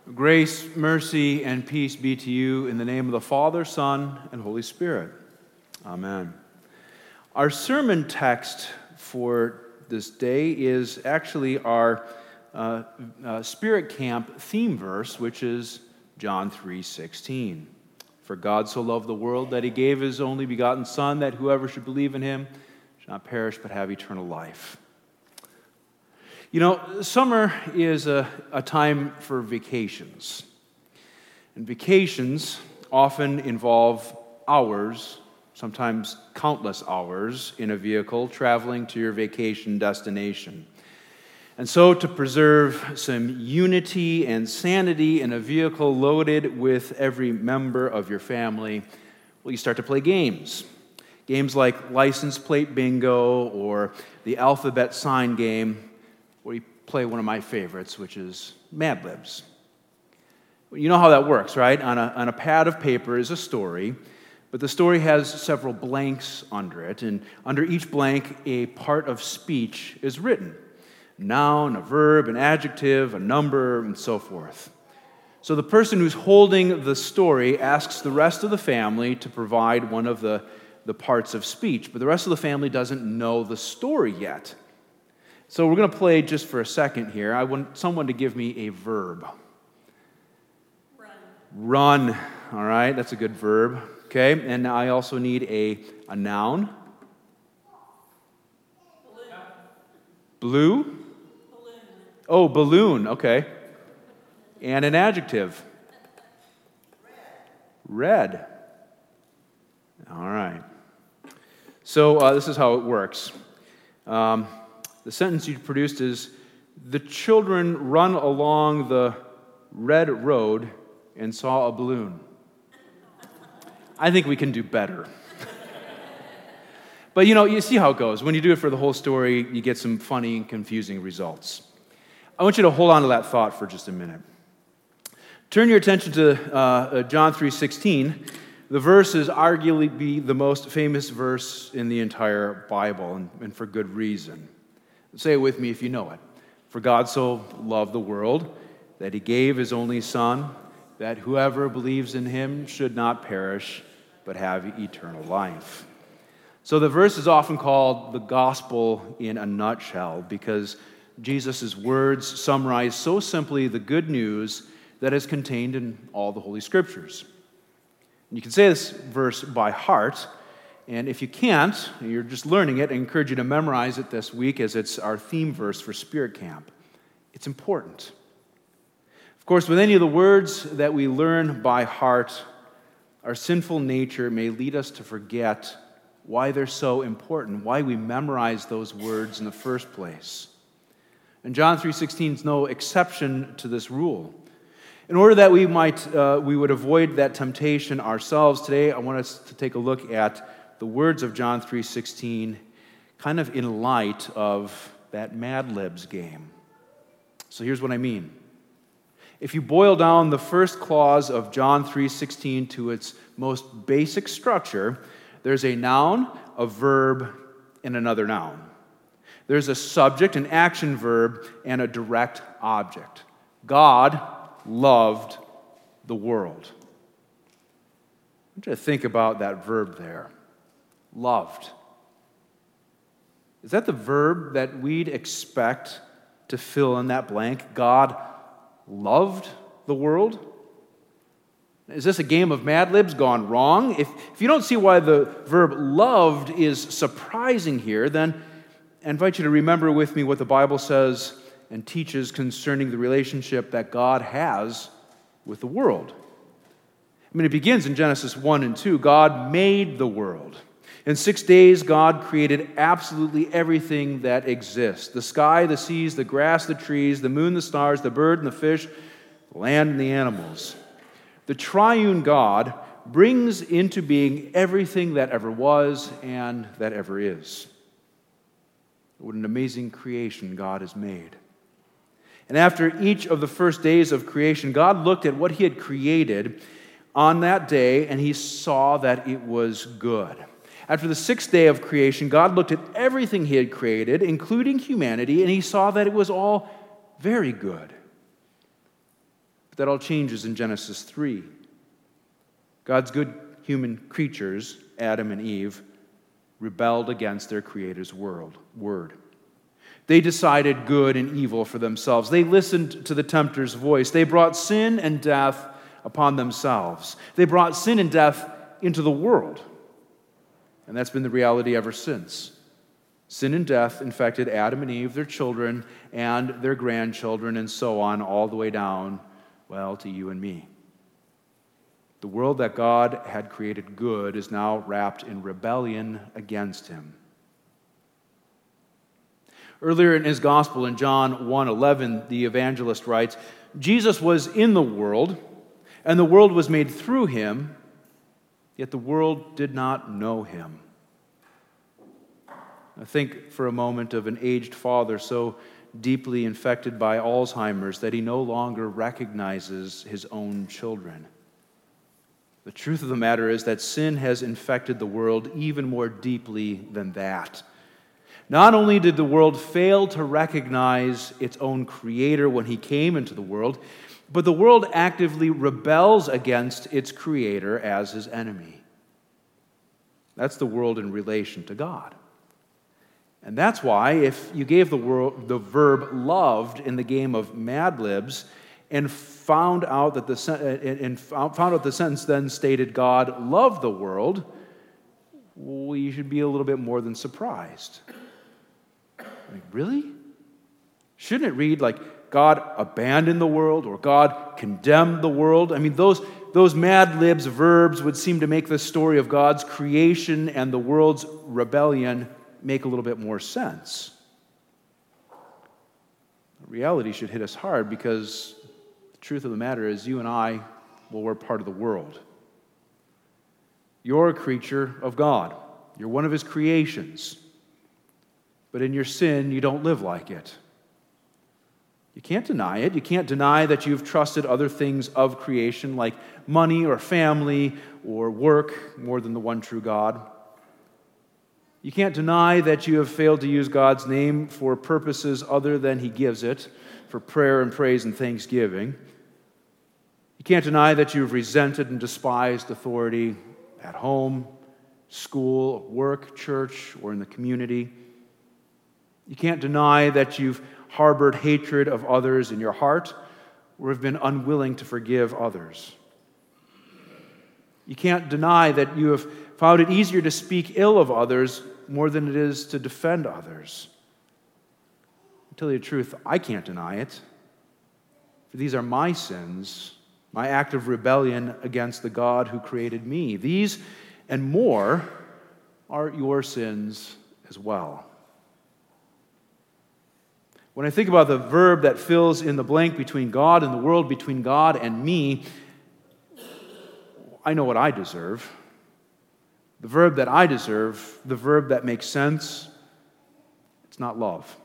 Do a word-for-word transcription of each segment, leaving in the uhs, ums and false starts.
Grace, mercy, and peace be to you in the name of the Father, Son, and Holy Spirit. Amen. Our sermon text for this day is actually our uh, uh, Spirit Camp theme verse, which is John three sixteen. For God so loved the world that he gave his only begotten Son, that whoever should believe in him should not perish but have eternal life. You know, summer is a, a time for vacations. And vacations often involve hours, sometimes countless hours, in a vehicle traveling to your vacation destination. And so to preserve some unity and sanity in a vehicle loaded with every member of your family, well, you start to play games. Games like license plate bingo or the alphabet sign game, where you play one of my favorites, which is Mad Libs. You know how that works, right? On a, on a pad of paper is a story, but the story has several blanks under it, and under each blank, a part of speech is written. A noun, a verb, an adjective, a number, and so forth. So the person who's holding the story asks the rest of the family to provide one of the, the parts of speech, but the rest of the family doesn't know the story yet. So we're going to play just for a second here. I want someone to give me a verb. Run. Run. All right, that's a good verb. Okay, and I also need a, a noun. Balloon. Blue? Balloon. Oh, balloon. Okay. And an adjective. Red. Red. All right. So uh, this is how it works. Um, The sentence you produced is, the children run along the red road and saw a balloon. I think we can do better. But you know, you see how it goes. When you do it for the whole story, you get some funny and confusing results. I want you to hold on to that thought for just a minute. Turn your attention to uh, John three sixteen. The verse is arguably the most famous verse in the entire Bible, and, and for good reason. Say it with me if you know it. For God so loved the world that he gave his only Son, that whoever believes in him should not perish, but have eternal life. So the verse is often called the gospel in a nutshell because Jesus' words summarize so simply the good news that is contained in all the Holy Scriptures. And you can say this verse by heart. And if you can't, you're just learning it, I encourage you to memorize it this week as it's our theme verse for Spirit Camp. It's important. Of course, with any of the words that we learn by heart, our sinful nature may lead us to forget why they're so important, why we memorize those words in the first place. And John three sixteen is no exception to this rule. In order that we might, uh, we would avoid that temptation ourselves, today I want us to take a look at the words of John three sixteen, kind of in light of that Mad Libs game. So here's what I mean. If you boil down the first clause of John three sixteen to its most basic structure, there's a noun, a verb, and another noun. There's a subject, an action verb, and a direct object. God loved the world. I want you to think about that verb there. Loved. Is that the verb that we'd expect to fill in that blank? God loved the world? Is this a game of Mad Libs gone wrong? If, if you don't see why the verb loved is surprising here, then I invite you to remember with me what the Bible says and teaches concerning the relationship that God has with the world. I mean, it begins in Genesis one and two. God made the world. In six days, God created absolutely everything that exists. The sky, the seas, the grass, the trees, the moon, the stars, the bird and the fish, the land and the animals. The triune God brings into being everything that ever was and that ever is. What an amazing creation God has made. And after each of the first days of creation, God looked at what he had created on that day, and he saw that it was good. After the sixth day of creation, God looked at everything he had created, including humanity, and he saw that it was all very good. But that all changes in Genesis three. God's good human creatures, Adam and Eve, rebelled against their Creator's world, word. They decided good and evil for themselves. They listened to the tempter's voice. They brought sin and death upon themselves. They brought sin and death into the world. And that's been the reality ever since. Sin and death infected Adam and Eve, their children, and their grandchildren, and so on, all the way down, well, to you and me. The world that God had created good is now wrapped in rebellion against him. Earlier in his gospel, in John one eleven, the evangelist writes, Jesus was in the world, and the world was made through him, yet the world did not know him. I think for a moment of an aged father so deeply infected by Alzheimer's that he no longer recognizes his own children. The truth of the matter is that sin has infected the world even more deeply than that. Not only did the world fail to recognize its own Creator when he came into the world, but the world actively rebels against its Creator as his enemy. That's the world in relation to God. And that's why if you gave the, world, the verb loved in the game of Mad Libs and found out that the and found out the sentence then stated God loved the world, well, you should be a little bit more than surprised. Like, really? Shouldn't it read like God abandoned the world or God condemned the world? I mean, those, those Mad Libs verbs would seem to make the story of God's creation and the world's rebellion make a little bit more sense. Reality should hit us hard because the truth of the matter is you and I, well, we're part of the world. You're a creature of God. You're one of his creations. But in your sin, you don't live like it. You can't deny it. You can't deny that you've trusted other things of creation like money or family or work more than the one true God. You can't deny that you have failed to use God's name for purposes other than he gives it, for prayer and praise and thanksgiving. You can't deny that you've resented and despised authority at home, school, work, church, or in the community. You can't deny that you've harbored hatred of others in your heart or have been unwilling to forgive others. You can't deny that you have found it easier to speak ill of others more than it is to defend others. To tell you the truth, I can't deny it. For these are my sins, my act of rebellion against the God who created me. These and more are your sins as well. When I think about the verb that fills in the blank between God and the world, between God and me, I know what I deserve. The verb that I deserve, the verb that makes sense, it's not love.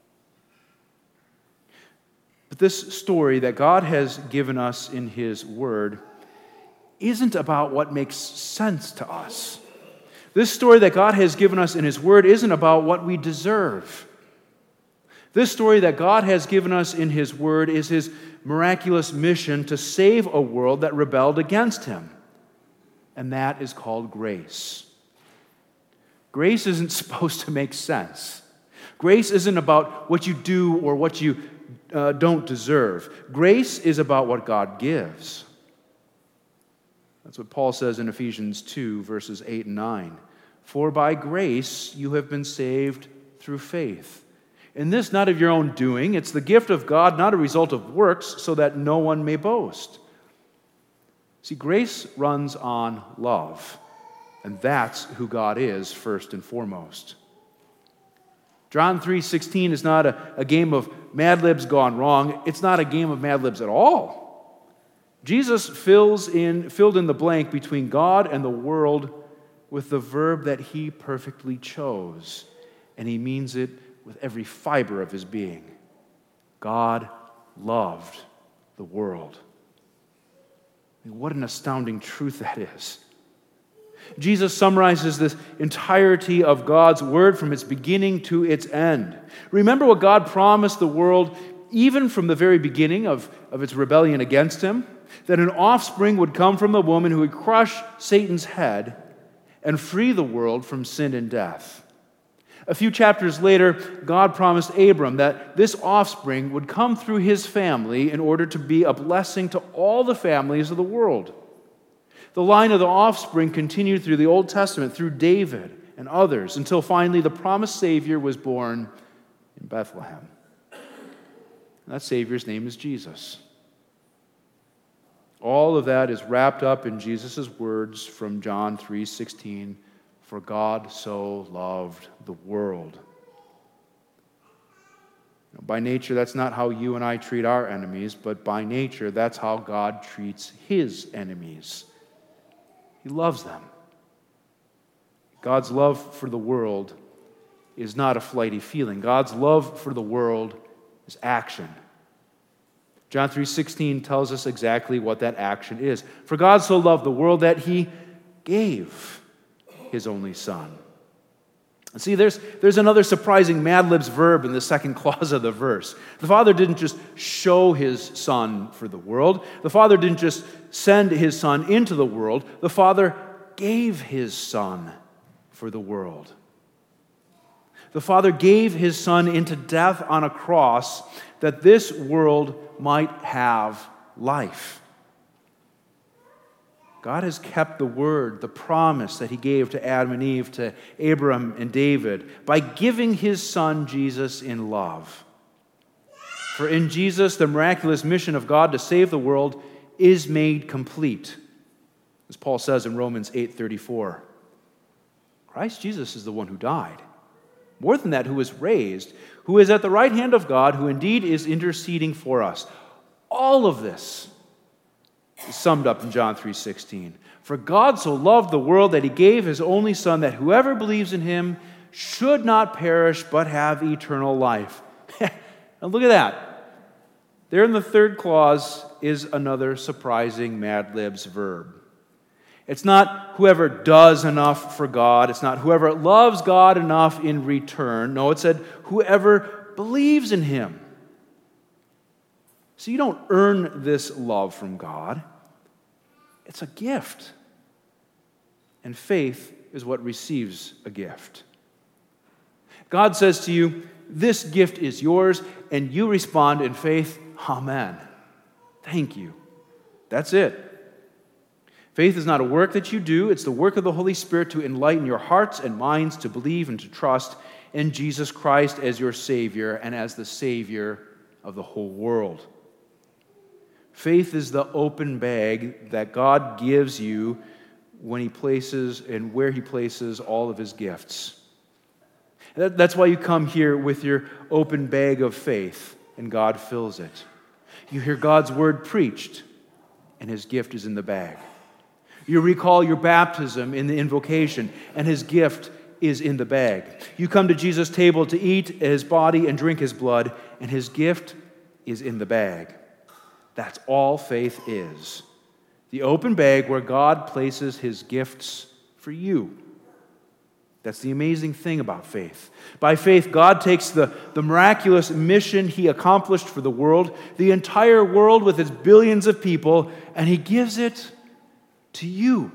But this story that God has given us in his word isn't about what makes sense to us. This story that God has given us in his word isn't about what we deserve. This story that God has given us in his word is his miraculous mission to save a world that rebelled against him. And that is called grace. Grace isn't supposed to make sense. Grace isn't about what you do or what you uh, don't deserve. Grace is about what God gives. That's what Paul says in Ephesians two, verses eight and nine. For by grace you have been saved through faith. And this not of your own doing. It's the gift of God, not a result of works, so that no one may boast. See, grace runs on love, and that's who God is first and foremost. John three sixteen is not a, a game of Mad Libs gone wrong. It's not a game of Mad Libs at all. Jesus fills in, filled in the blank between God and the world with the verb that he perfectly chose, and he means it with every fiber of his being. God loved the world. What an astounding truth that is. Jesus summarizes this entirety of God's word from its beginning to its end. Remember what God promised the world even from the very beginning of, of its rebellion against him, that an offspring would come from the woman who would crush Satan's head and free the world from sin and death. A few chapters later, God promised Abram that this offspring would come through his family in order to be a blessing to all the families of the world. The line of the offspring continued through the Old Testament, through David and others, until finally the promised Savior was born in Bethlehem. And that Savior's name is Jesus. All of that is wrapped up in Jesus' words from John three sixteen, "For God so loved the world." By nature, that's not how you and I treat our enemies, but by nature, that's how God treats his enemies. He loves them. God's love for the world is not a flighty feeling. God's love for the world is action. John three sixteen tells us exactly what that action is. For God so loved the world that he gave his only Son. And see, there's, there's another surprising Mad Libs verb in the second clause of the verse. The Father didn't just show his Son for the world. The Father didn't just send his Son into the world. The Father gave his Son for the world. The Father gave his Son into death on a cross that this world might have life. God has kept the word, the promise that he gave to Adam and Eve, to Abram and David, by giving his Son Jesus in love. For in Jesus, the miraculous mission of God to save the world is made complete. As Paul says in Romans eight thirty-four, Christ Jesus is the one who died. More than that, who was raised, who is at the right hand of God, who indeed is interceding for us. All of this is summed up in John three sixteen. For God so loved the world that he gave his only Son, that whoever believes in him should not perish but have eternal life. Now look at that. There in the third clause is another surprising Mad Libs verb. It's not whoever does enough for God. It's not whoever loves God enough in return. No, it said whoever believes in him. So you don't earn this love from God. It's a gift. And faith is what receives a gift. God says to you, this gift is yours, and you respond in faith, Amen. Thank you. That's it. Faith is not a work that you do. It's the work of the Holy Spirit to enlighten your hearts and minds to believe and to trust in Jesus Christ as your Savior and as the Savior of the whole world. Faith is the open bag that God gives you when he places and where he places all of his gifts. That's why you come here with your open bag of faith and God fills it. You hear God's word preached and his gift is in the bag. You recall your baptism in the invocation, and his gift is in the bag. You come to Jesus' table to eat his body and drink his blood, and his gift is in the bag. That's all faith is. The open bag where God places his gifts for you. That's the amazing thing about faith. By faith, God takes the, the miraculous mission he accomplished for the world, the entire world with its billions of people, and he gives it to you.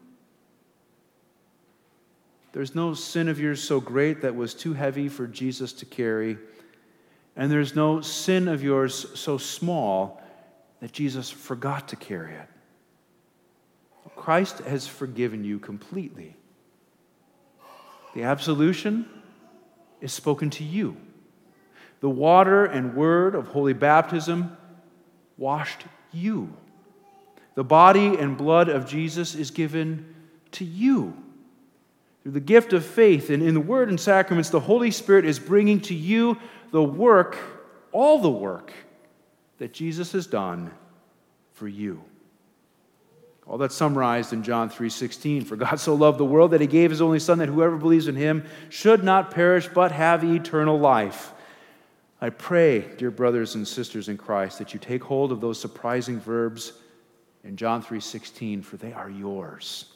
There's no sin of yours so great that was too heavy for Jesus to carry, and there's no sin of yours so small that Jesus forgot to carry it. Christ has forgiven you completely. The absolution is spoken to you. The water and word of holy baptism washed you. The body and blood of Jesus is given to you. Through the gift of faith and in the word and sacraments, the Holy Spirit is bringing to you the work, all the work, that Jesus has done for you. All that's summarized in John three sixteen. For God so loved the world that he gave his only Son, that whoever believes in him should not perish but have eternal life. I pray, dear brothers and sisters in Christ, that you take hold of those surprising verbs in John three sixteen, for they are yours.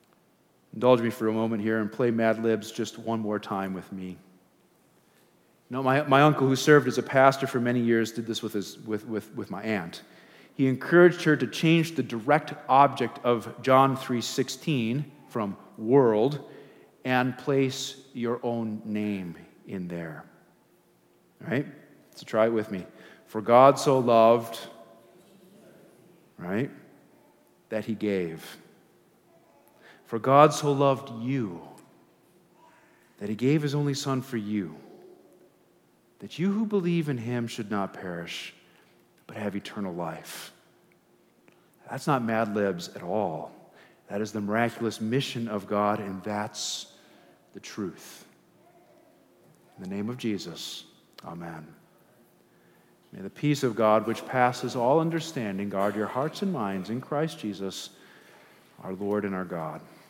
Indulge me for a moment here and play Mad Libs just one more time with me. No, my, my uncle, who served as a pastor for many years, did this with, his, with, with, with my aunt. He encouraged her to change the direct object of John three sixteen from world and place your own name in there. All right? So try it with me. For God so loved, right, that he gave. For God so loved you that he gave his only Son for you, that you who believe in him should not perish, but have eternal life. That's not Mad Libs at all. That is the miraculous mission of God, and that's the truth. In the name of Jesus, amen. May the peace of God, which passes all understanding, guard your hearts and minds in Christ Jesus, our Lord and our God.